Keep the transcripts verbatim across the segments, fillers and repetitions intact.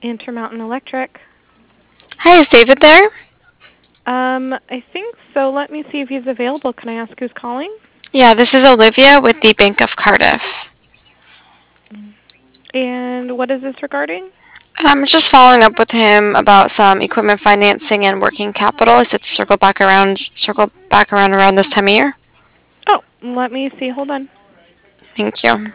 Intermountain Electric. Hi, is David there? Um, I think so. Let me see if he's available. Can I ask who's calling? Yeah, this is Olivia with the Bank of Cardiff. And what is this regarding? I'm just following up with him about some equipment financing and working capital. I said to circle back around, circle back around around this time of year. Oh, let me see. Hold on. Thank you.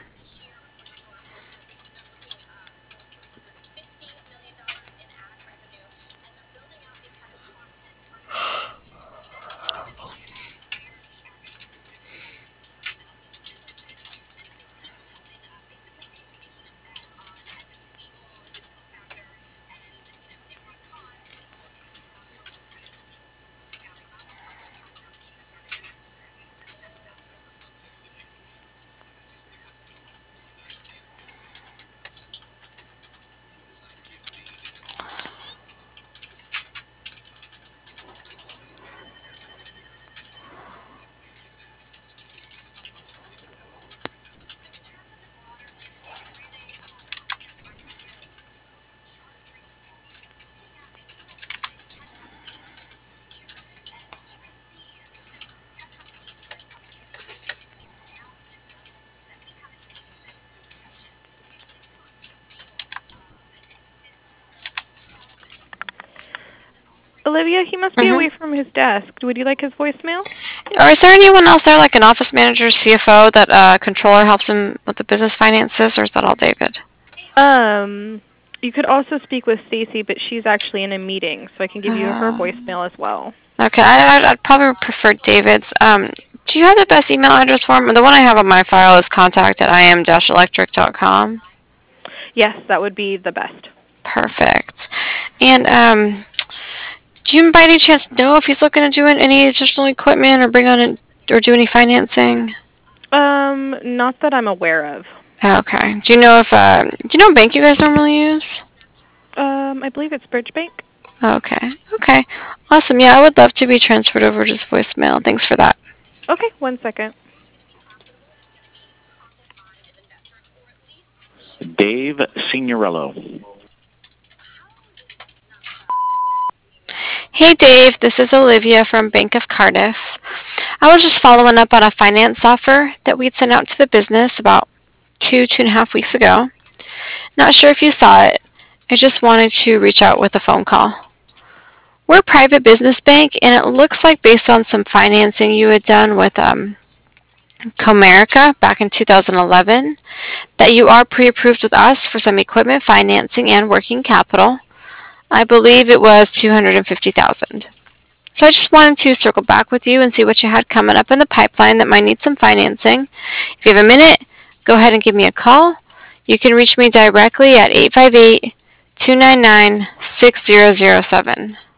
Olivia, he must be Mm-hmm. away from his desk. Would you like his voicemail? Or is there anyone else there, like an office manager, C F O, that uh, controller helps him with the business finances, or is that all David? Um, you could also speak with Stacy, but she's actually in a meeting, so I can give you her Uh, voicemail as well. okay, I, I'd, I'd probably prefer David's. Um, do you have the best email address for him? The one I have on my file is contact at im dash electric dot com. Yes, that would be the best. Perfect. And um, do you by any chance know if he's looking to do any additional equipment or bring on it or do any financing? Um, not that I'm aware of. Okay. Do you know if uh, do you know what bank you guys normally use? Um, I believe it's Bridge Bank. Okay. Okay. Awesome. Yeah, I would love to be transferred over to his voicemail. Thanks for that. Okay, one second. Dave Signorello. Hey Dave, this is Olivia from Bank of Cardiff. I was just following up on a finance offer that we'd sent out to the business about two, two and a half weeks ago. Not sure if you saw it. I just wanted to reach out with a phone call. We're a private business bank, and it looks like based on some financing you had done with um, Comerica back in two thousand eleven, that you are pre-approved with us for some equipment financing and working capital. I believe it was two hundred fifty thousand dollars. So I just wanted to circle back with you and see what you had coming up in the pipeline that might need some financing. If you have a minute, go ahead and give me a call. You can reach me directly at eight five eight, two nine nine, six zero zero seven.